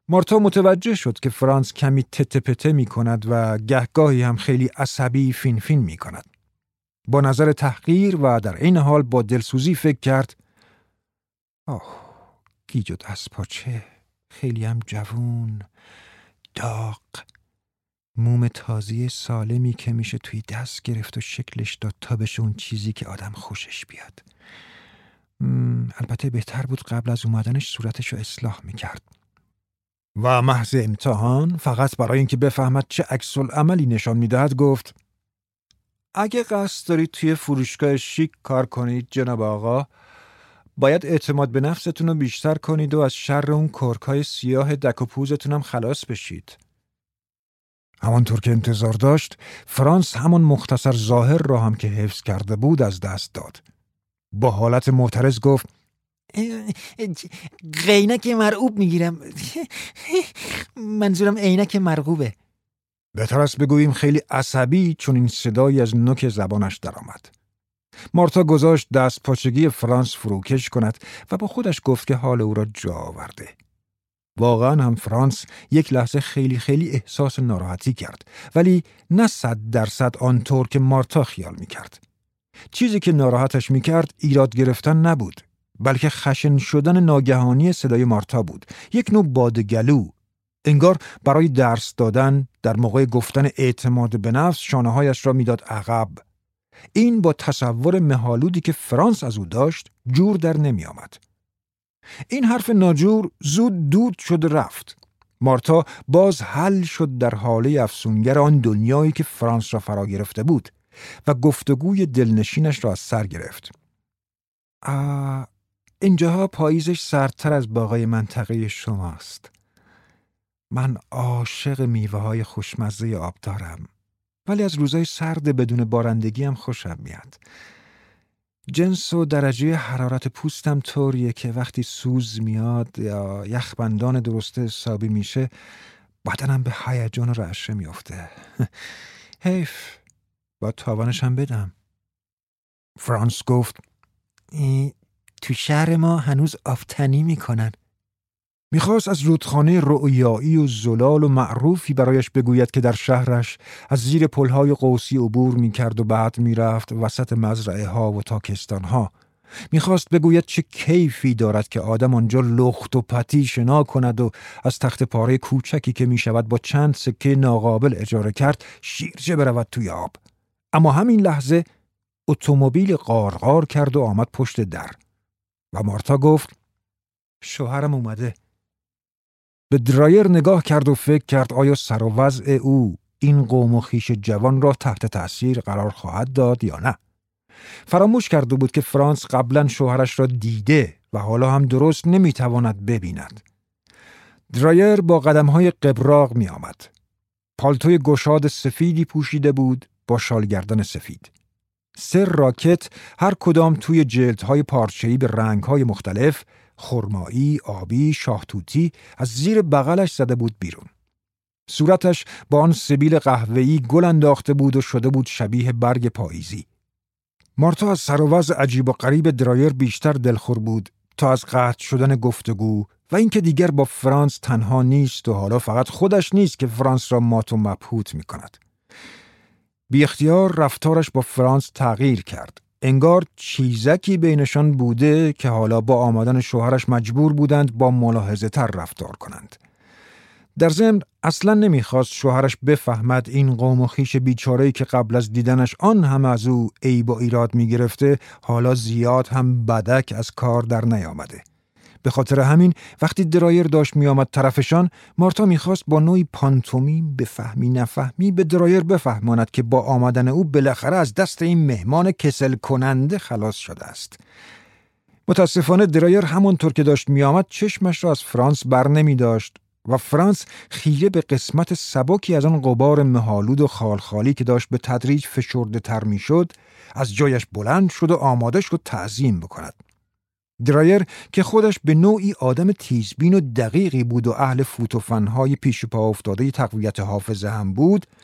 مارتا متوجه شد که فرانس کمی تته پته می کند و گهگاهی هم خیلی عصبی فین فین می کند. با نظر تحقیر و در این حال با دلسوزی فکر کرد گیج و دست پاچه، خیلی هم جوون، داغ، موم تازی سالمی که میشه توی دست گرفت و شکلش داد تا بشه اون چیزی که آدم خوشش بیاد. البته بهتر بود قبل از اومدنش صورتشو اصلاح میکرد. و محض امتحان فقط برای اینکه بفهمد چه عکس العملی نشان میدهد گفت اگه قصد دارید توی فروشگاه شیک کار کنید جناب آقا، باید اعتماد به نفستون رو بیشتر کنید و از شر اون کرکای سیاه دک و پوزتون هم خلاص بشید. همانطور که انتظار داشت، فرانس همون مختصر ظاهر را هم که حفظ کرده بود از دست داد. با حالت معترض گفت عینک مرغوب میگیرم. منظورم عینک مرغوبه. بهتر است بگوییم خیلی عصبی، چون این صدایی از نوک زبانش درآمد. مارتا گذاشت دست پاچگی فرانس فروکش کند و با خودش گفت که حال او را جا آورده. واقعا هم فرانس یک لحظه خیلی خیلی احساس ناراحتی کرد، ولی نه 100% آنطور که مارتا خیال میکرد. چیزی که ناراحتش میکرد ایراد گرفتن نبود، بلکه خشن شدن ناگهانی صدای مارتا بود. یک نوع بادگلو، انگار برای درس دادن در موقع گفتن اعتماد به نفس شانه‌هایش را میداد عقب. این با تصور مه‌آلودی که فرانس از او داشت جور در نمی آمد. این حرف ناجور زود دود شد رفت. مارتا باز حل شد در حاله افسونگر آن دنیایی که فرانس را فرا گرفته بود و گفتگوی دلنشینش را از سر گرفت. اینجاها پاییزش سردتر از باقی منطقه شماست. من عاشق میوه‌های خوشمزه آب دارم، ولی از روزای سرد بدون بارندگی هم خوشم میاد. جنس و درجه حرارت پوستم طوریه که وقتی سوز میاد یا یخبندان درسته حسابی میشه، بدنم به هیجان و رعشه میفته. حیف، با تاوانش هم بدم. فرانس گفت تو شهر ما هنوز آفتنی میکنن. میخواست از رودخانه رؤیایی و زلال و معروفی برایش بگوید که در شهرش از زیر پلهای قوسی عبور میکرد و بعد میرفت وسط مزرعه ها و تاکستان ها. میخواست بگوید چه کیفی دارد که آدم آنجا لخت و پتی شنا کند و از تخت پاره کوچکی که میشود با چند سکه ناقابل اجاره کرد شیرجه برود توی آب. اما همین لحظه اتومبیل قارقار کرد و آمد پشت در و مارتا گفت شوهرم اومده. به درایر نگاه کرد و فکر کرد آیا سر و وضع او این قوم و خویش جوان را تحت تأثیر قرار خواهد داد یا نه. فراموش کرده بود که فرانس قبلا شوهرش را دیده و حالا هم درست نمیتواند ببیند. درایر با قدمهای قبراق می آمد. پالتوی گشاد سفیدی پوشیده بود با شالگردن سفید. 3 راکت هر کدام توی جلدهای پارچه‌ای به رنگهای مختلف، خرمایی، آبی، شاهتوتی، از زیر بغلش زده بود بیرون. صورتش با آن سبیل قهوه‌ای گل انداخته بود و شده بود شبیه برگ پاییزی. مارتا از سر و وضع عجیب و غریب درایر بیشتر دلخور بود تا از قطع شدن گفتگو و اینکه دیگر با فرانس تنها نیست و حالا فقط خودش نیست که فرانس را مات و مبهوت می کند. بی اختیار رفتارش با فرانس تغییر کرد. انگار چیزکی بینشان بوده که حالا با آمدن شوهرش مجبور بودند با ملاحظه تر رفتار کنند. در ضمن اصلا نمیخواست شوهرش بفهمد این قوم و خویش بیچاره‌ای که قبل از دیدنش آن هم از او عیب و ایراد میگرفته حالا زیاد هم بدک از کار در نیامده. به خاطر همین وقتی درایر داشت میآمد طرفشان، مارتا میخواست با نوعی پانتومیم بفهمی نفهمی به درایر بفهماند که با آمدن او بالاخره از دست این مهمان کسل کننده خلاص شده است. متاسفانه درایر همونطور که داشت میآمد چشمش را از فرانس بر نمی داشت و فرانس خیره به قسمت سبکی از آن غبار مه‌آلود و خالخالی که داشت به تدریج فشرده تر می شد از جایش بلند شد و آماده شد تعظیم بکند. درایر که خودش به نوعی آدم تیزبین و دقیقی بود و اهل فوت و فن‌های پیش پا افتاده تقویت حافظه هم بود،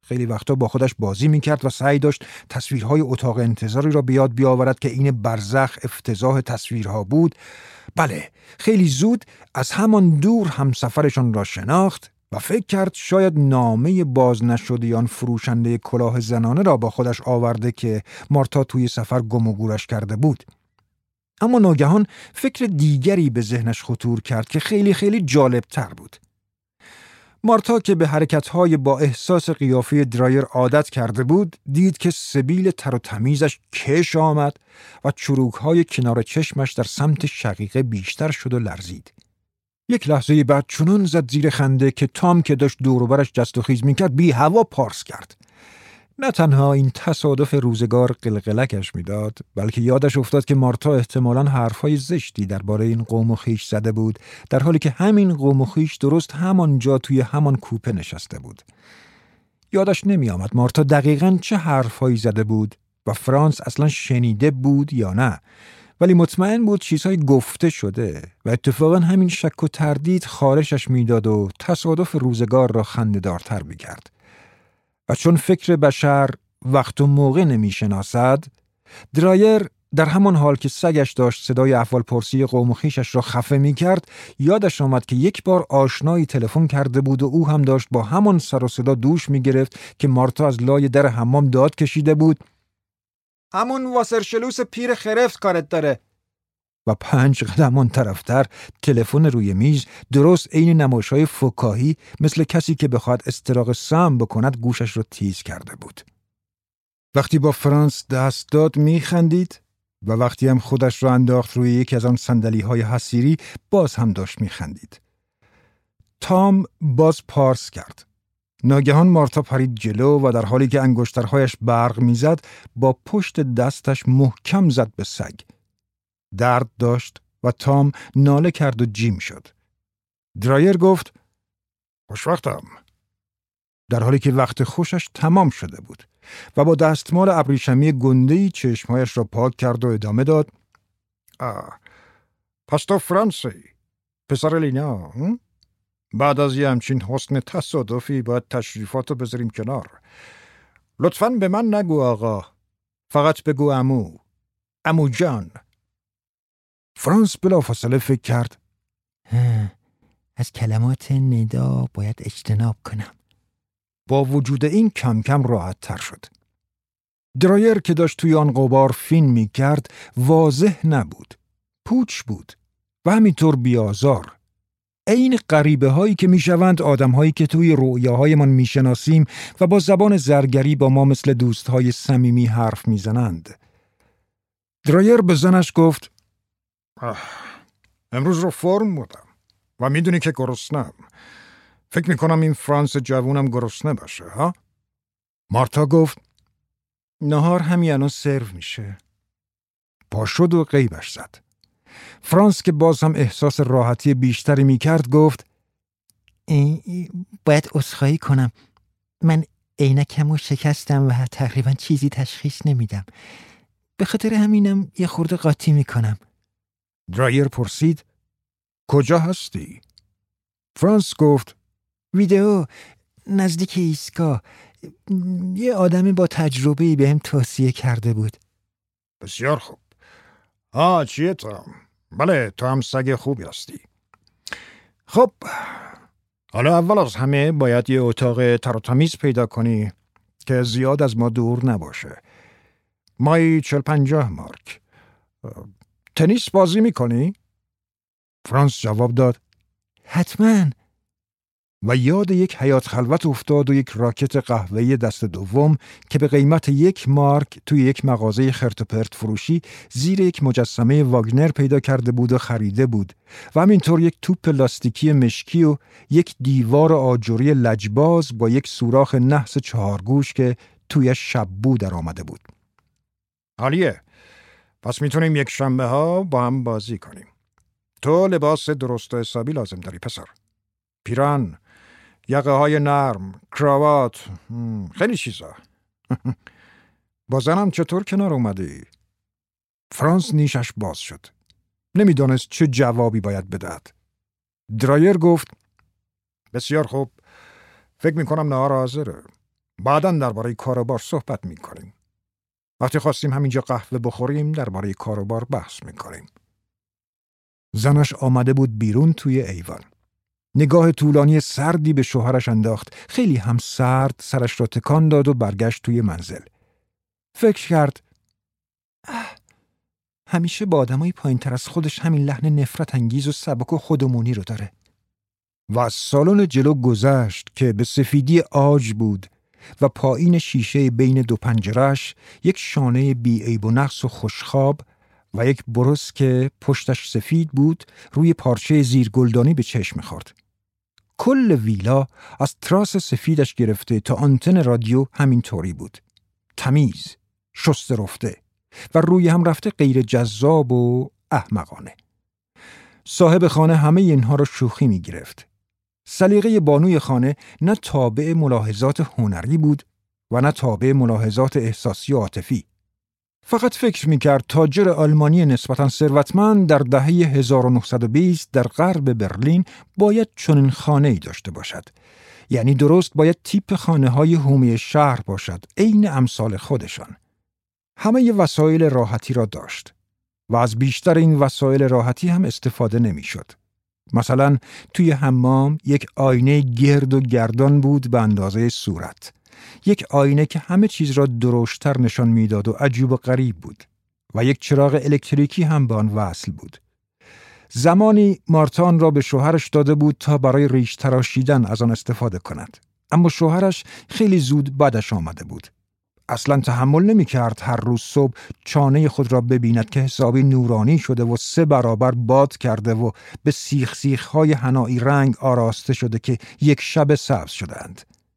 خیلی وقتا با خودش بازی میکرد و سعی داشت تصویرهای اتاق انتظاری را به یاد بیاورد که این برزخ افتضاح تصویرها بود. بله، خیلی زود از همان دور همسفرشان را شناخت و فکر کرد شاید نامه باز نشده آن فروشنده کلاه زنانه را با خودش آورده که مارتا توی سفر گم و گورش کرده بود. اما ناگهان فکر دیگری به ذهنش خطور کرد که خیلی خیلی جالب تر بود. مارتا که به حرکت‌های با احساس قیافه درایر عادت کرده بود، دید که سبیل تر و تمیزش کش آمد و چروک‌های کنار چشمش در سمت شقیقه بیشتر شد و لرزید. یک لحظه بعد چنان زد زیر خنده که تام که داشت دور و برش جست و خیز می‌کرد بی هوا پارس کرد. نه تنها این تصادف روزگار قلقلکش میداد، بلکه یادش افتاد که مارتا احتمالاً حرفای زشتی درباره این قوم و خویش زده بود، در حالی که همین قوم و خویش درست همانجا توی همان کوپه نشسته بود. یادش نمی آمد مارتا دقیقاً چه حرفایی زده بود و فرانس اصلاً شنیده بود یا نه، ولی مطمئن بود چیزهای گفته شده و اتفاقاً همین شک و تردید خارشش میداد و تصادف روزگار را خنده‌دارتر می‌کرد. و چون فکر بشر وقت و موقع نمی شناسد، درایر در همان حال که سگش داشت صدای احوالپرسی قوم و خویشش را خفه می کرد، یادش آمد که یک بار آشنایی تلفن کرده بود و او هم داشت با همان سر و صدا دوش می گرفت که مارتا از لای در حمام داد کشیده بود: همون واسرشلوس پیر خرفت کارت داره. و 5 قدم آن طرفتر تلفن روی میز درست عین نمایش‌های فکاهی مثل کسی که بخواد استراق سم بکند گوشش رو تیز کرده بود. وقتی با فرانس دست داد میخندید و وقتی هم خودش را انداخت روی یکی از آن صندلی‌های حصیری باز هم داشت میخندید. تام باز پارس کرد. ناگهان مارتا پرید جلو و در حالی که انگشترهایش برق میزد با پشت دستش محکم زد به سگ. درد داشت و تام ناله کرد و جیم شد. درایر گفت: خوشوقتم، در حالی که وقت خوشش تمام شده بود و با دستمال ابریشمی گنده‌ای چشمهایش را پاک کرد و ادامه داد: پس تو فرانسی، پسر لینا، بعد از یه همچین حسن تصادفی باید تشریفاتو بذاریم کنار. لطفاً به من نگو آقا، فقط بگو عمو جان. فرانس بلافاصله فکر کرد: از کلمات ندا باید اجتناب کنم. با وجود این کم کم راحت تر شد. درایر که داشت توی آن غبار فین می کرد واضح نبود، پوچ بود و همینطور بیازار. این غریبه هایی که می شوند آدم هایی که توی رؤیاهای من می شناسیم و با زبان زرگری با ما مثل دوست های صمیمی حرف می زنند. درایر به زنش گفت: امروز رو فرم بودم و میدونی که گرسنم. فکر میکنم این فرانس جوونم گرسنه باشه ها؟ مارتا گفت: نهار همین الان سرو میشه. پاشد و غیبش زد. فرانس که باز هم احساس راحتی بیشتری میکرد گفت: باید عذرخواهی کنم، من عینکمو شکستم و تقریبا چیزی تشخیص نمیدم، به خاطر همینم یه خورده قاطی میکنم. درایر پرسید: کجا هستی؟ فرانس گفت: ویدئو نزدیک ایستگاه، یه آدمی با تجربه‌ای بهم توصیه کرده بود. بسیار خوب. چیه تو؟ بله، تو هم سگ خوبی هستی. خب، حالا اول از همه باید یه اتاق تر و تمیز پیدا کنی که زیاد از ما دور نباشه. مایی 40-50 مارک. تنیس بازی میکنی؟ فرانس جواب داد: حتماً. و یاد یک حیات خلوت افتاد و یک راکت قهوه‌ای دست دوم که به قیمت 1 مارک توی یک مغازه خرت و پرت فروشی زیر یک مجسمه واگنر پیدا کرده بود و خریده بود و همینطور یک توپ لاستیکی مشکی و یک دیوار آجوری لجباز با یک سوراخ نحس 4 گوش که توی شبو در آمده بود. عالیه. پس میتونیم یک شنبه ها با هم بازی کنیم. تو لباس درست و حسابی لازم داری پسر. پیران، یقه های نرم، کراوات، خیلی چیزا. با زنم چطور کنار اومدی؟ فرانس نیشش باز شد. نمیدانست چه جوابی باید بدهد. درایر گفت: بسیار خوب. فکر میکنم نهار حاضره. بعداً درباره کار و بار صحبت می‌کنیم. وقتی خواستیم همینجا قهوه بخوریم درباره کار و بار بحث می‌کنیم. زنش آمده بود بیرون توی ایوان. نگاه طولانی سردی به شوهرش انداخت. خیلی هم سرد سرش را تکان داد و برگشت توی منزل. فکر کرد همیشه با آدمای پایین‌تر از خودش همین لحن نفرت انگیز و سبک و خودمونی رو داره. و از سالن جلو گذشت که به سفیدی عاج بود و پایین شیشه بین دو پنجره‌اش یک شانه بی‌عیب و نقص و خوشخواب و یک برس که پشتش سفید بود روی پارچه زیر گلدانی به چشم خورد. کل ویلا از تراس سفیدش گرفته تا آنتن رادیو همین طوری بود. تمیز، شسته رفته و روی هم رفته غیر جذاب و احمقانه. صاحب خانه همه اینها را شوخی می گرفت. سلیقه بانوی خانه نه تابع ملاحظات هنری بود و نه تابع ملاحظات احساسی و عاطفی. فقط فکر می‌کرد تاجر آلمانی نسبتاً ثروتمند در دهه 1920 در غرب برلین باید چنین خانه‌ای داشته باشد. یعنی درست باید تیپ خانه‌های حومه شهر باشد، عین امثال خودشان. همه وسایل راحتی را داشت و از بیشتر این وسایل راحتی هم استفاده نمی‌شد. مثلا توی حمام یک آینه گرد و گردان بود به اندازه صورت. یک آینه که همه چیز را درشتر نشان میداد و عجیب و غریب بود و یک چراغ الکتریکی هم به آن وصل بود. زمانی مارتان را به شوهرش داده بود تا برای ریش تراشیدن از آن استفاده کند. اما شوهرش خیلی زود بدش آمده بود. اصلا تحمل نمی کرد هر روز صبح چانه خود را ببیند که حسابی نورانی شده و 3 برابر باد کرده و به سیخ سیخ‌های حنایی رنگ آراسته شده که یک شب سبز شدند.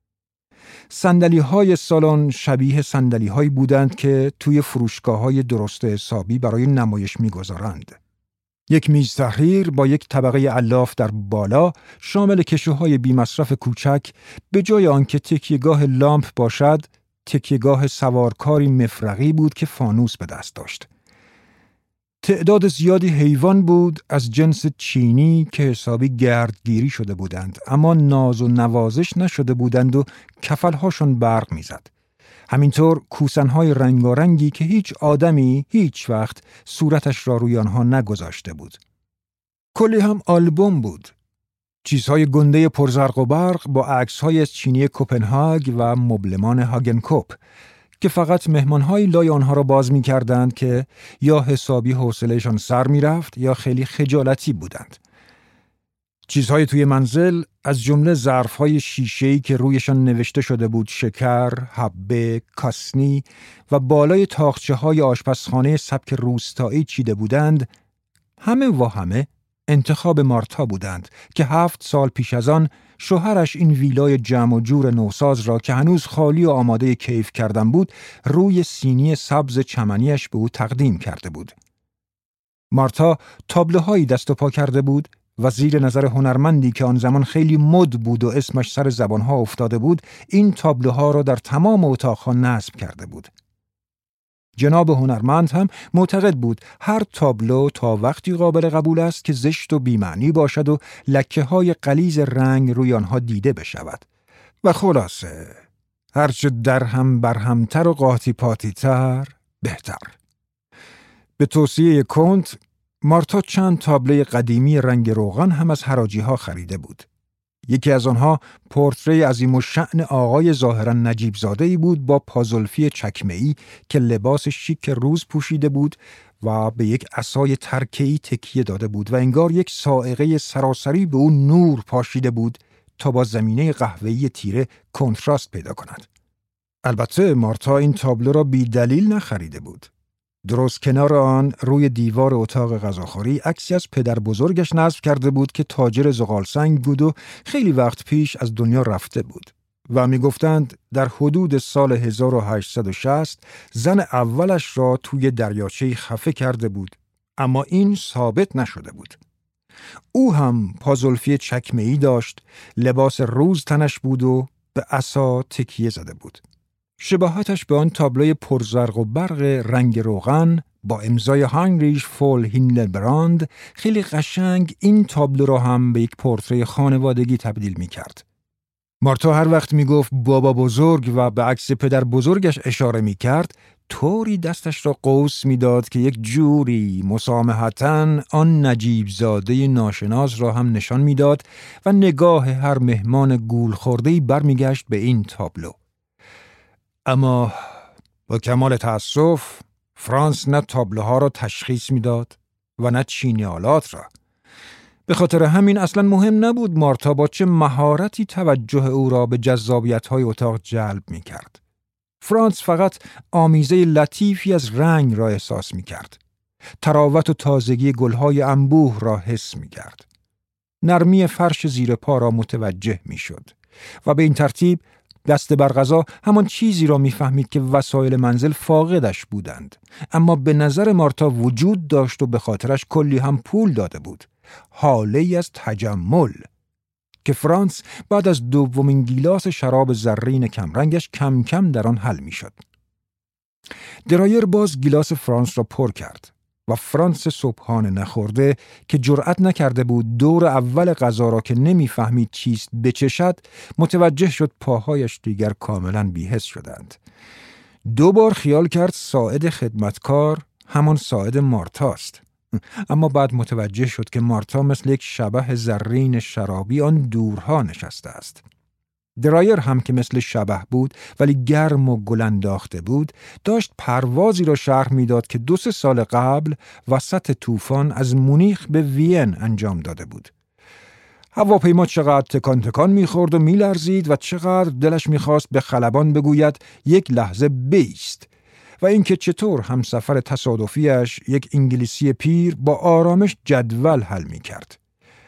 صندلی‌های سالن شبیه صندلی‌هایی بودند که توی فروشگاه‌های درست حسابی برای نمایش می‌گذارند. یک میز تحریر با یک طبقه الاف در بالا شامل کشوهای بی‌مصرف کوچک به جای آنکه تکیه‌گاه لامپ باشد، تکیه‌گاه سوارکاری مفرقی بود که فانوس به دست داشت. تعداد زیادی حیوان بود از جنس چینی که حسابی گردگیری شده بودند، اما ناز و نوازش نشده بودند و کفلهاشون برق میزد. همینطور کوسنهای رنگارنگی که هیچ آدمی هیچ وقت صورتش را روی آنها نگذاشته بود. کلی هم آلبوم بود. چیزهای گنده پرزرق و برق با عکس‌های از چینی کوپنهاگ و مبلمان هاگنکوپ که فقط مهمان‌های لای آنها را باز می‌کردند که یا حسابی حوصله‌شان سر می‌رفت یا خیلی خجالتی بودند. چیزهای توی منزل از جمله ظرف‌های شیشه‌ای که رویشان نوشته شده بود شکر، حبه، کاسنی و بالای تاقچه‌های آشپزخانه سبک روستایی چیده بودند، همه انتخاب مارتا بودند که 7 سال پیش از آن شوهرش این ویلای جمع و جور نوساز را که هنوز خالی و آماده کیف کردن بود روی سینی سبز چمنیش به او تقدیم کرده بود. مارتا تابلوهایی دست و پا کرده بود و زیر نظر هنرمندی که آن زمان خیلی مد بود و اسمش سر زبانها افتاده بود این تابلوها را در تمام اتاقها نصب کرده بود. جناب هنرمند هم معتقد بود هر تابلو تا وقتی قابل قبول است که زشت و بی‌معنی باشد و لکه‌های غلیظ رنگ روی آنها دیده بشود. و خلاصه هرچه درهم برهمتر و قاطی پاتی‌تر بهتر. به توصیه کنت مارتا چند تابلوی قدیمی رنگ روغن هم از حراجی‌ها خریده بود. یکی از آنها پورتری عظیم الشأن آقای ظاهراً نجیب زاده‌ای بود با پازلفی چکمه‌ای که لباس شیک روز پوشیده بود و به یک عصای ترکه‌ای تکیه داده بود و انگار یک صاعقه سراسری به او نور پاشیده بود تا با زمینه قهوه‌ای تیره کنتراست پیدا کند. البته مارتا این تابلو را بی دلیل نخریده بود. درست کنار آن روی دیوار اتاق غذاخوری عکسی از پدر بزرگش نصب کرده بود که تاجر زغال سنگ بود و خیلی وقت پیش از دنیا رفته بود و میگفتند در حدود سال 1860 زن اولش را توی دریاچه خفه کرده بود، اما این ثابت نشده بود. او هم پازلفی چکمه‌ای داشت، لباس روز تنش بود و به عصا تکیه زده بود. شباهتش به آن تابلوی پرزرق و برق رنگ روغن با امضای هاینریش فول هیلدبراند خیلی قشنگ این تابلو را هم به یک پورتری خانوادگی تبدیل می کرد. مارتا هر وقت میگفت بابا بزرگ و به عکس پدر بزرگش اشاره میکرد، طوری دستش را قوس میداد که یک جوری مسامحتاً آن نجیب زاده ناشناس را هم نشان میداد و نگاه هر مهمان گول خورده‌ای برمیگشت به این تابلو. اما با کمال تأسف فرانس نه تابلوها را تشخیص میداد و نه چینیالات را. به خاطر همین اصلا مهم نبود مارتا با چه مهارتی توجه او را به جذابیت‌های اتاق جلب می‌کرد. فرانس فقط آمیزه لطیفی از رنگ را احساس می‌کرد. تراوت و تازگی گل‌های انبوه را حس می‌کرد. نرمی فرش زیر پا را متوجه می‌شد و به این ترتیب دست بر غذا همان چیزی را می‌فهمید که وسایل منزل فاقدش بودند، اما به نظر مارتا وجود داشت و به خاطرش کلی هم پول داده بود. حاله‌ای از تجمل که فرانس بعد از دومین گیلاس شراب زرین کمرنگش کم کم در آن حل می‌شد. درایر باز گیلاس فرانس را پر کرد و فرانس صبحانه نخورده که جرأت نکرده بود دور اول غذا را که نمی‌فهمید چیست بچشد، متوجه شد پاهایش دیگر کاملاً بی‌حس شدند. 2 بار خیال کرد ساعد خدمتکار همان ساعد مارتاست، اما بعد متوجه شد که مارتا مثل یک شبح زرین شرابی آن دورها نشسته است. درایر هم که مثل شبح بود ولی گرم و گل انداخته بود، داشت پروازی را شرح میداد که 2-3 سال قبل وسط طوفان از مونیخ به وین انجام داده بود. هواپیما چقدر تکان تکان می‌خورد و می‌لرزید و چقدر دلش می‌خواست به خلبان بگوید یک لحظه بایست، و اینکه چطور همسفر تصادفیش یک انگلیسی پیر با آرامش جدول حل می‌کرد.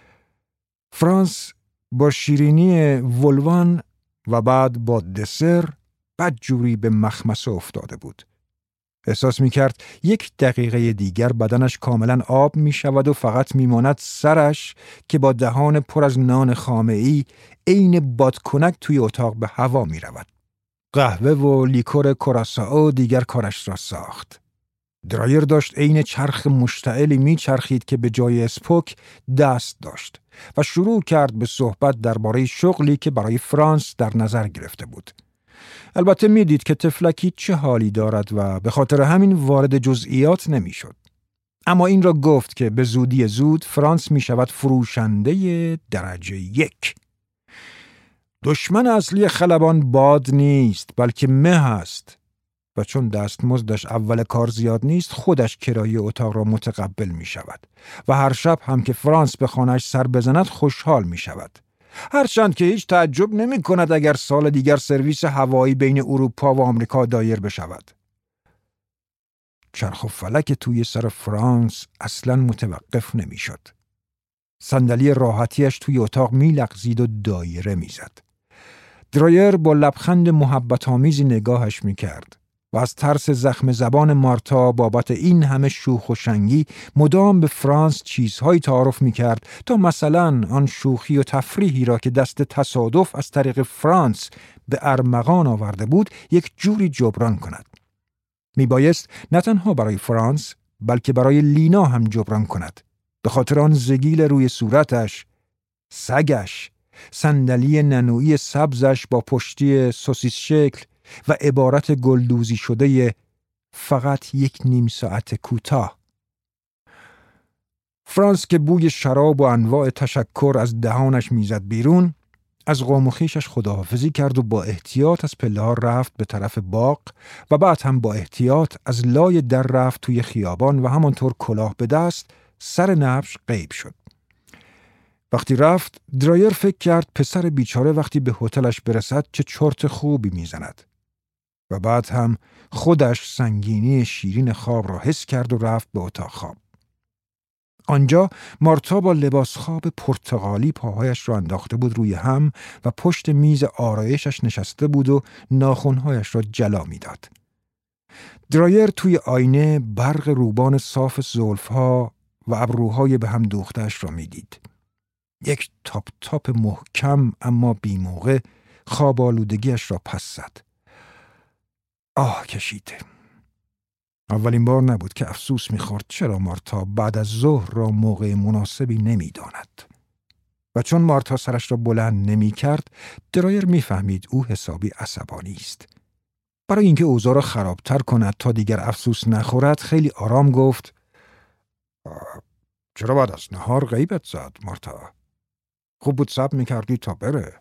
فرانس با شیرینی ولوان و بعد با دسر بدجوری به مخمصه افتاده بود. احساس می‌کرد 1 دقیقه دیگر بدنش کاملا آب می‌شود و فقط می‌ماند سرش که با دهان پر از نان خامه‌ای عین بادکنک توی اتاق به هوا می‌رود. قهوه و لیکور کوراسائو دیگر کارش را ساخت. درایر داشت عین چرخ مشتعلی میچرخید که به جای اسپوک دست داشت و شروع کرد به صحبت درباره شغلی که برای فرانس در نظر گرفته بود. البته میدید که تفلکی چه حالی دارد و به خاطر همین وارد جزئیات نمیشد. اما این را گفت که به زودی زود فرانس میشود فروشنده درجه 1. دشمن اصلی خلبان باد نیست بلکه مه است، و چون دستمزدش اول کار زیاد نیست خودش کرایه اتاق را متقبل می شود و هر شب هم که فرانس به خانه‌اش سر بزند خوشحال می شود، هرچند که هیچ تعجب نمی کند اگر سال دیگر سرویس هوایی بین اروپا و آمریکا دایر بشود. چرخ و فلک توی سر فرانس اصلاً متوقف نمی شد. صندلی راحتیش توی اتاق می لغزید و دایره می زد. درایر با لبخند محبت آمیزی نگاهش می کرد و از ترس زخم زبان مارتا بابت این همه شوخ و شنگی مدام به فرانس چیزهایی تعارف می کرد تا مثلا آن شوخی و تفریحی را که دست تصادف از طریق فرانس به ارمغان آورده بود یک جوری جبران کند. می بایست نه تنها برای فرانس بلکه برای لینا هم جبران کند، به خاطر آن زگیل روی صورتش، سگش، صندلی ننوئی سبزش با پشتی سوسیس شکل و عبارت گلدوزی شده فقط 1 نیم ساعت کوتاه. فرانس که بوی شراب و انواع تشکر از دهانش میزد بیرون، از قوم و خویشش خداحافظی کرد و با احتیاط از پله‌ها رفت به طرف باغ و بعد هم با احتیاط از لای در رفت توی خیابان و همانطور کلاه به دست سر نبش غیب شد. وقتی رفت درایر فکر کرد پسر بیچاره وقتی به هتلش برسد چه چرت خوبی میزند و بعد هم خودش سنگینی شیرین خواب را حس کرد و رفت به اتاق خواب. آنجا مارتا با لباس خواب پرتغالی پاهایش را انداخته بود روی هم و پشت میز آرایشش نشسته بود و ناخنهایش را جلا میداد. درایر توی آینه برق روبان صاف زلفها و ابروهای به هم دوخته‌اش را میدید. یک تاپ تاپ محکم اما بی موقع خواب آلودگیش را پس زد. آه کشید. اولین بار نبود که افسوس می‌خورد چرا مارتا بعد از ظهر را موقع مناسبی نمی‌داند. و چون مارتا سرش را بلند نمی کرد، درایر می فهمید او حسابی عصبانی است. برای اینکه اوضاع را خرابتر کند تا دیگر افسوس نخورد، خیلی آرام گفت: چرا بعد از نهار غیبت زد مارتا؟ خوب بود صبر می‌کردی تا بره.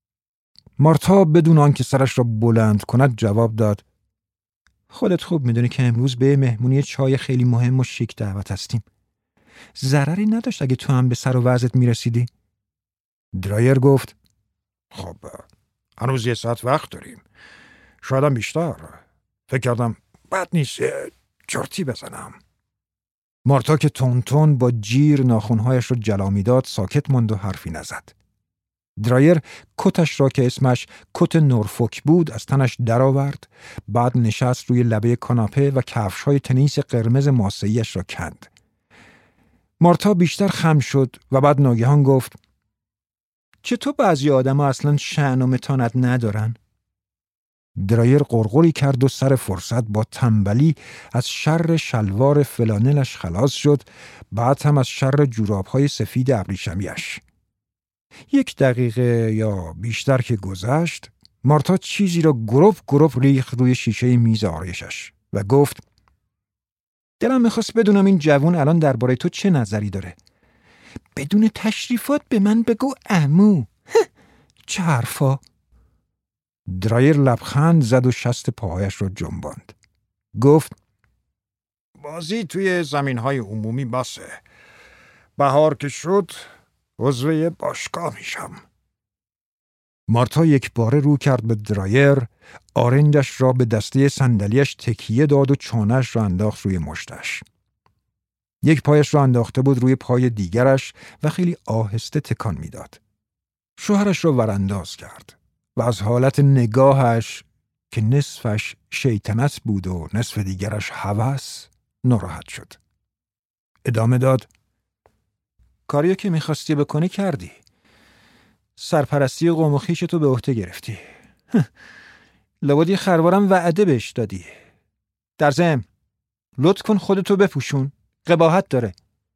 مارتا بدون آنکه سرش را بلند کند جواب داد: خودت خوب میدونی که امروز به مهمونی چای خیلی مهم و شیک دعوت هستیم. ضرری نداشت اگه تو هم به سر و وضعت میرسیدی؟ درایر گفت: خب هنوز 1 ساعت وقت داریم، شاید هم بیشتر. فکر کردم بد نیست چرتی بزنم. مارتا که تون با جیر ناخنهایش را جلا میداد ساکت ماند و حرفی نزد. درایر کتش را که اسمش کت نورفوک بود از تنش درآورد، بعد نشست روی لبه کاناپه و کفش‌های تنیس قرمز ماسه‌ایش را کند. مارتا بیشتر خم شد و بعد ناگهان گفت: چطور بعضی آدم‌ها اصلاً شأن و متانت ندارن؟ درایر قرقری کرد و سر فرصت با تنبلی از شر شلوار فلانلش خلاص شد، بعد هم از شر جوراب‌های سفید ابریشمی‌اش. 1 دقیقه یا بیشتر که گذشت، مارتا چیزی را گروپ ریخت روی شیشه میز آرایشش و گفت: دلم میخواست بدونم این جوون الان درباره تو چه نظری داره. بدون تشریفات به من بگو عمو. چه حرفا؟ درایر لبخند زد و شست پاهایش را جنباند. گفت: بازی توی زمین‌های عمومی بسه. بهار که شد عضو باشگاه میشم. مارتا 1 باره رو کرد به درایر، آرنجش را به دسته صندلیاش تکیه داد و چانه‌اش را انداخت روی مشتش. 1 پایش را انداخته بود روی پای دیگرش و خیلی آهسته تکان میداد. شوهرش را ورانداز کرد و از حالت نگاهش که نصفش شیطنت بود و نصف دیگرش هوس ناراحت شد. ادامه داد: کاریو که میخواستی بکنی کردی. سرپرستی قوم و خویشتو به عهده گرفتی. لابد یه خروارم وعده بهش دادی. در ضمن لطف کن خودتو بپوشون، قباحت داره.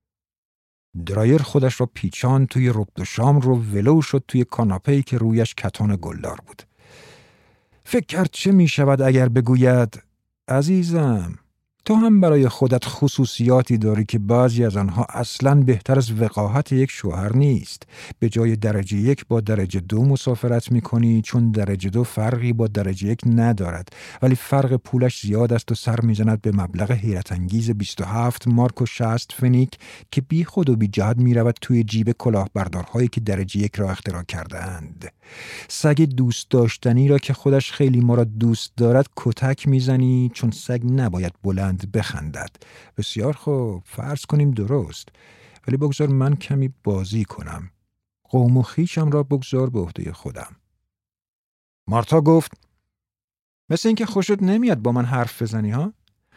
درایر خودش را پیچان توی ربط و شام رو ولو شد توی کاناپه‌ای که رویش کتان گلدار بود. فکر کرد چه می شود اگر بگوید: عزیزم، تو هم برای خودت خصوصیاتی داری که بعضی از آنها اصلاً بهتر از وقاحت 1 شوهر نیست. به جای درجه 1 با درجه 2 مسافرت می‌کنی، چون درجه 2 فرقی با درجه 1 ندارد، ولی فرق پولش زیاد است و سر می‌زند به مبلغ حیرت انگیز 27 مارک و 60 فنیک که بی خود و بی جهت می‌رود توی جیب کلاهبردارهایی که درجه 1 را اختراع کرده‌اند. سگ دوست داشتنی را که خودش خیلی ما را دوست دارد کتک می‌زنی، چون سگ نباید بلند بخندد. بسیار خوب، فرض کنیم درست، ولی بگذار من کمی بازی کنم. قوم و خویشم را بگذار به عهده خودم. مارتا گفت: مثل اینکه خوشت نمیاد با من حرف بزنی ها؟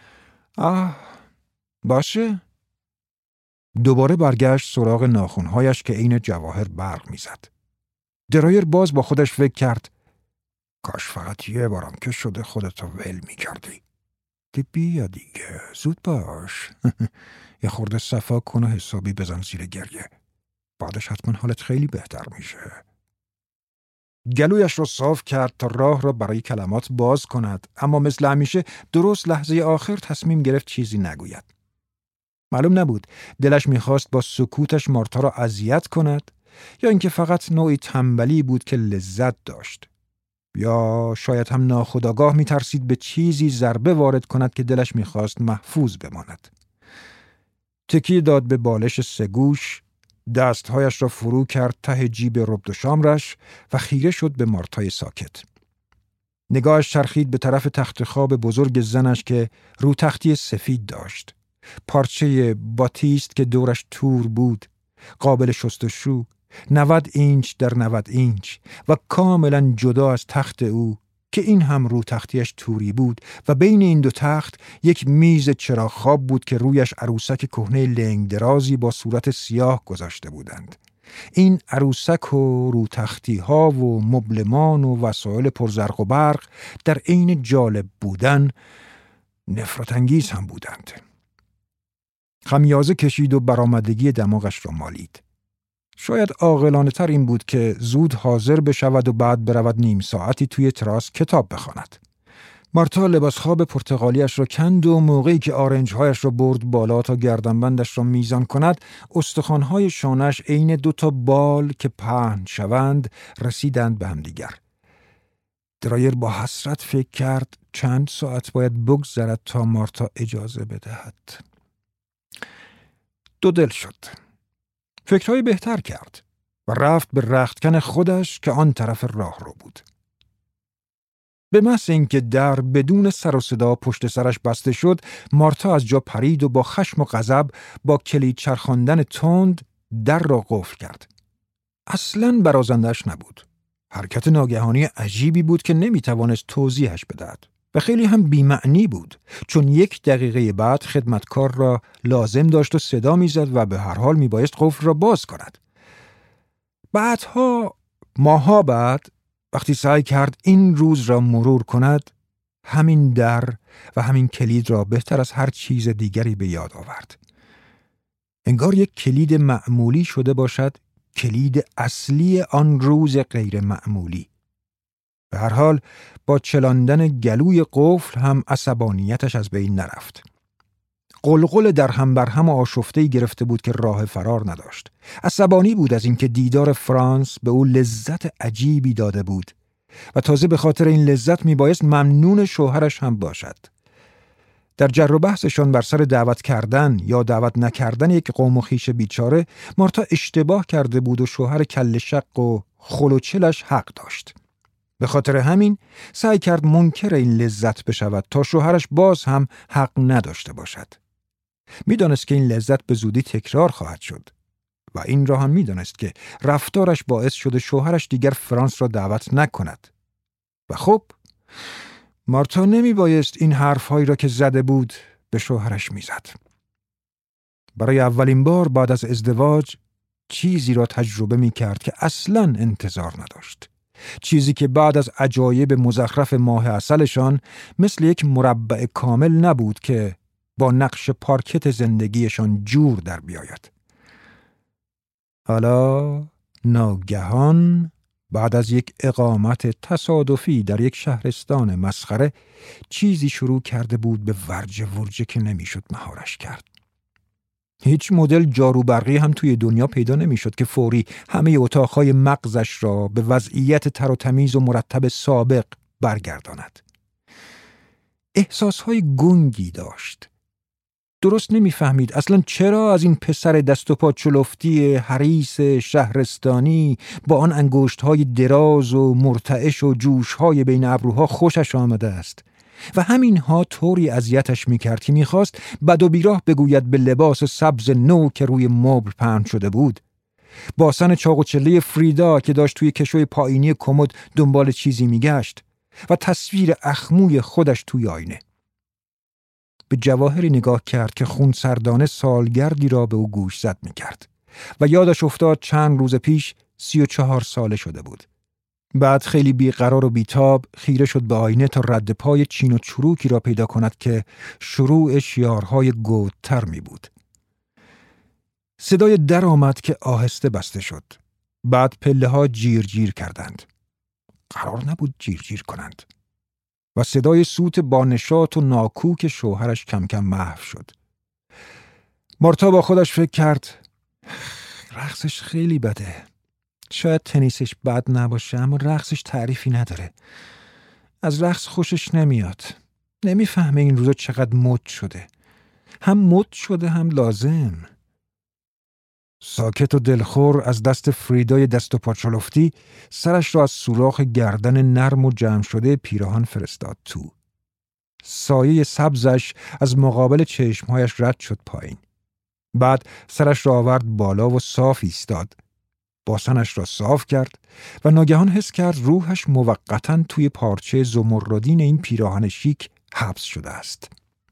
باشه. دوباره برگشت سراغ ناخنهایش که عین جواهر برق میزد. درایر باز با خودش فکر کرد: کاش فقط 1 بارم که شده خودتو ول میکردی. بیا دیگه، زود باش. یه خورده صفا کن و حسابی بزن زیر گریه. بعدش حتما حالت خیلی بهتر میشه. گلویش رو صاف کرد تا راه را برای کلمات باز کند، اما مثل همیشه درست لحظه آخر تصمیم گرفت چیزی نگوید. معلوم نبود دلش میخواست با سکوتش مارتا را اذیت کند یا اینکه فقط نوعی تنبلی بود که لذت داشت، یا شاید هم ناخودآگاه میترسید به چیزی ضربه وارد کند که دلش میخواست محفوظ بماند. تکیه داد به بالش 3 گوش، دستهایش را فرو کرد ته جیب ربط و شامرش و خیره شد به مارتای ساکت. نگاهش چرخید به طرف تخت خواب بزرگ زنش که رو تختی سفید داشت. پارچه باتیست که دورش تور بود، قابل شستشو، 90 اینچ در 90 اینچ و کاملا جدا از تخت او که این هم رو تختیش توری بود و بین این 2 تخت یک میز چراغ خواب بود که رویش عروسک کهنه لنگ درازی با صورت سیاه گذاشته بودند. این عروسک و رو تختی ها و مبلمان و وسایل پرزرق و برق در عین جالب بودن نفرت انگیز هم بودند. خمیازه کشید و برآمدگی دماغش را مالید. شاید عاقلانه تر این بود که زود حاضر بشود و بعد برود نیم ساعتی توی تراس کتاب بخواند. مارتا لباس خواب پرتغالیش را کند و موقعی که آرنج‌هایش را برد بالا تا گردنبندش را میزان کند، استخوان‌های شانه‌اش عین 2 بال که پهن شوند رسیدند به همدیگر. درایر با حسرت فکر کرد چند ساعت باید بگذرد تا مارتا اجازه بدهد. 2 دل شد. فکرهای بهتر کرد و رفت به رختکن خودش که آن طرف راه رو بود. به محض اینکه در بدون سر و صدا پشت سرش بسته شد، مارتا از جا پرید و با خشم و غضب با کلید چرخاندن تند در را قفل کرد. اصلاً برازنده‌اش نبود. حرکت ناگهانی عجیبی بود که نمیتوانست توضیحش بدهد و خیلی هم بی‌معنی بود، چون 1 دقیقه بعد خدمتکار را لازم داشت و صدا میزد و به هر حال میبایست قفل را باز کند. بعدها، ماها بعد، وقتی سعی کرد این روز را مرور کند، همین در و همین کلید را بهتر از هر چیز دیگری به یاد آورد. انگار یک کلید معمولی شده باشد، کلید اصلی آن روز غیر معمولی. به هر حال با چلاندن گلوی قفل هم عصبانیتش از بین نرفت. قلقل در هم بر هم آشفته‌ای گرفته بود که راه فرار نداشت. عصبانی بود از اینکه دیدار فرانس به او لذت عجیبی داده بود و تازه به خاطر این لذت میبایست ممنون شوهرش هم باشد. در جر و بحثشان بر سر دعوت کردن یا دعوت نکردن یک قوم و خویش بیچاره، مارتا اشتباه کرده بود و شوهر کله شق و خلوچلش حق داشت. به خاطر همین سعی کرد منکر این لذت بشود تا شوهرش باز هم حق نداشته باشد. میدانست که این لذت به زودی تکرار خواهد شد و این را هم میدانست که رفتارش باعث شده شوهرش دیگر فرانس را دعوت نکند. و خب مارتا نمیبایست این حرفهایی را که زده بود به شوهرش میزد. برای اولین بار بعد از ازدواج چیزی را تجربه میکرد که اصلاً انتظار نداشت. چیزی که بعد از عجایب مزخرف ماه عسلشان مثل یک مربع کامل نبود که با نقش پارکت زندگیشان جور در بیاید. حالا ناگهان بعد از یک اقامت تصادفی در یک شهرستان مسخره چیزی شروع کرده بود به ورجه ورجه که نمیشد مهارش کرد. هیچ مدل جارو برقی هم توی دنیا پیدا نمیشد که فوری همه اتاقهای مغزش را به وضعیت تر و تمیز و مرتب سابق برگرداند. احساسهای گنگی داشت. درست نمیفهمید اصلا چرا از این پسر دست و پا چلفتی حریص شهرستانی با آن انگشت‌های دراز و مرتعش و جوش‌های بین ابروها خوشش آمده است و همینها طوری اذیتش میکرد که میخواست بد و بیراه بگوید به لباس سبز نو که روی مبل پهن شده بود، باسن چاق و چله فریدا که داشت توی کشوی پایینی کمد دنبال چیزی میگشت و تصویر اخموی خودش توی آینه. به جواهری نگاه کرد که خونسردانه سالگردی را به او گوش زد میکرد و یادش افتاد چند روز پیش 34 ساله شده بود. بعد خیلی بیقرار و بیتاب خیره شد به آینه تا رد پای چین و چروکی را پیدا کند که شروع شیارهای گودتر می بود. صدای در آمد که آهسته بسته شد. بعد پله ها جیر جیر کردند. قرار نبود جیر جیر کنند. و صدای سوت با نشاط و ناکوک شوهرش کم کم محو شد. مارتا با خودش فکر کرد رقصش خیلی بده. شاید تنیسش بد نباشه اما رقصش تعریفی نداره. از رقص خوشش نمیاد. نمیفهمه این روزا چقدر مد شده. هم مد شده هم لازم. ساکت و دلخور از دست فریدای دست و پاچلفتی سرش را از سوراخ گردن نرم و جمع شده پیراهن فرستاد تو. سایه سبزش از مقابل چشمهایش رد شد پایین. بعد سرش را آورد بالا و صاف ایستاد. باسنش را صاف کرد و ناگهان حس کرد روحش موقتاً توی پارچه زمردین این پیراهن شیک حبس شده است.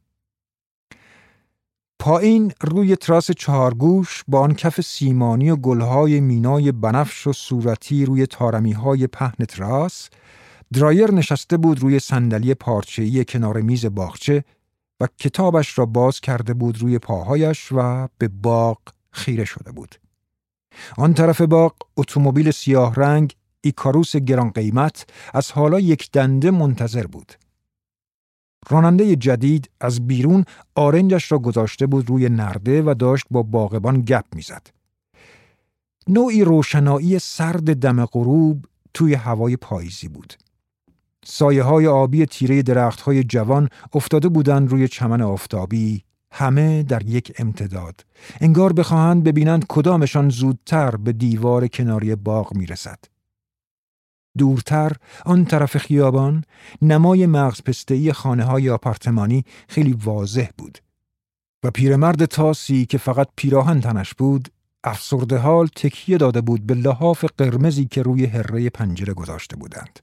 پایین روی تراس 4 گوش با آن کف سیمانی و گلهای مینای بنفش و صورتی روی تارمیهای پهن تراس، درایر نشسته بود روی صندلی پارچه‌ای کنار میز باغچه و کتابش را باز کرده بود روی پاهایش و به باغ خیره شده بود. آن طرف باغ اتومبیل سیاه رنگ ایکاروس گران قیمت از حالا یک دنده منتظر بود. راننده جدید از بیرون آرنجش را گذاشته بود روی نرده و داشت با باغبان گپ میزد. نوعی روشنایی سرد دم غروب توی هوای پاییزی بود. سایه‌های آبی تیره درخت‌های جوان افتاده بودند روی چمن آفتابی، همه در یک امتداد. انگار بخواهند ببینند کدامشان زودتر به دیوار کناری باغ میرسد. دورتر آن طرف خیابان نمای مغز پسته‌ای خانه‌های آپارتمانی خیلی واضح بود و پیرمرد تاسی که فقط پیراهن تنش بود افسرده حال تکیه داده بود به لحاف قرمزی که روی هره پنجره گذاشته بودند.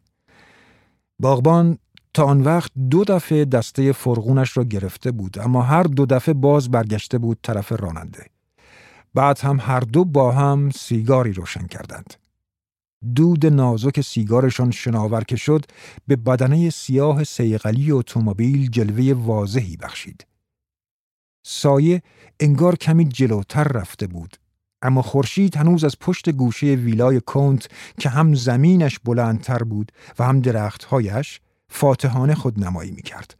باغبان تا آن وقت 2 دفعه دسته فرغونش را گرفته بود، اما هر 2 دفعه باز برگشته بود طرف راننده. بعد هم هر دو با هم سیگاری روشن کردند. دود نازک سیگارشان شناور که شد به بدنه سیاه صیقلی اتومبیل جلوه واضحی بخشید. سایه انگار کمی جلوتر رفته بود، اما خورشید هنوز از پشت گوشه ویلای کونت که هم زمینش بلندتر بود و هم درختهایش فاتحانه خود نمایی می کرد.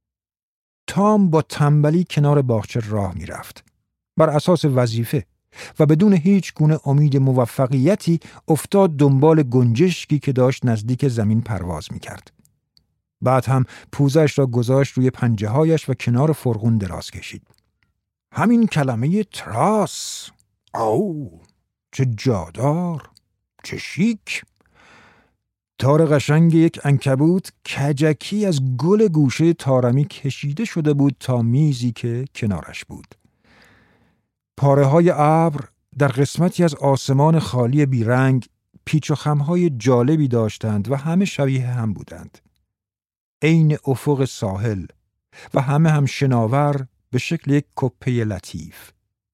تام با تنبلی کنار باغچه راه می رفت. بر اساس وظیفه و بدون هیچ گونه امید موفقیتی افتاد دنبال گنجشکی که داشت نزدیک زمین پرواز می کرد. بعد هم پوزش را گذاشت روی پنجه هایش و کنار فرغون دراز کشید. همین کلمه تراس، او چه جادار، چه شیک. تار قشنگ یک عنکبوت کجکی از گل گوشه طارمی کشیده شده بود تا میزی که کنارش بود. پاره های ابر در قسمتی از آسمان خالی بیرنگ پیچ و خمهای جالبی داشتند و همه شبیه هم بودند. عین افق ساحل و همه هم شناور به شکل یک کپه لطیف.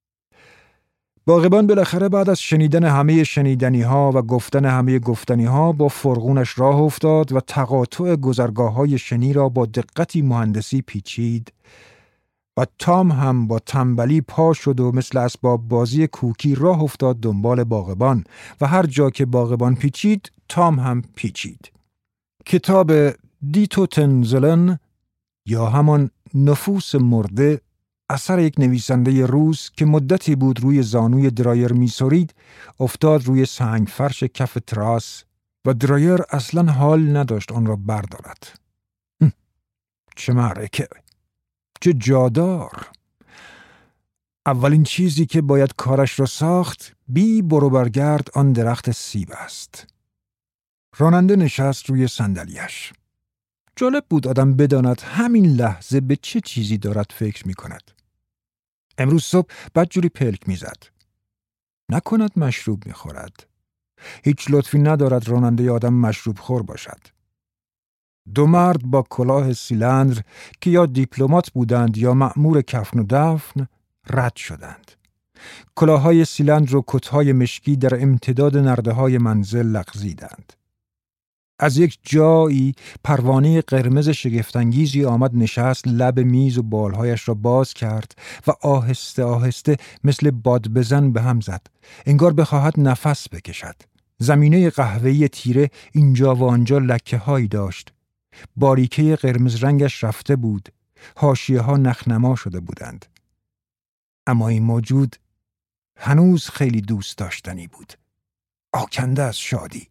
باغبان بالاخره بعد از شنیدن همه شنیدنی ها و گفتن همه گفتنی ها با فرغونش راه افتاد و تقاطع گذرگاه های شنی را با دقتی مهندسی پیچید و تام هم با تنبلی پا شد و مثل اسباب بازی کوکی راه افتاد دنبال باغبان و هر جا که باغبان پیچید تام هم پیچید. کتاب دیتوتنزلن یا همان نفوس مرده اثر یک نویسنده روس که مدتی بود روی زانوی درایر میسورید افتاد روی سنگ فرش کف تراس و درایر اصلا حال نداشت آن را بردارد. چه معرکه، چه جادار. اولین چیزی که باید کارش را ساخت بی برو برگرد آن درخت سیب است. راننده نشست روی صندلیاش. جالب بود آدم بداند همین لحظه به چه چیزی دارد فکر می کند. امروز صبح بدجوری پلک می زد. نکند مشروب می خورد. هیچ لطفی ندارد راننده آدم مشروب خور باشد. 2 مرد با کلاه سیلندر که یا دیپلمات بودند یا مأمور کفن و دفن رد شدند. کلاههای سیلندر و کتهای مشکی در امتداد نرده‌های منزل لغزیدند. از یک جایی پروانه قرمز شگفت‌انگیزی آمد نشست لب میز و بالهایش را باز کرد و آهسته آهسته مثل باد بزن به هم زد. انگار بخواهد نفس بکشد. زمینه قهوه‌ای تیره اینجا و آنجا لکه‌هایی داشت. باریکه قرمز رنگش رفته بود. حاشیه‌ها نخنما شده بودند. اما این موجود هنوز خیلی دوست داشتنی بود. آکنده از شادی.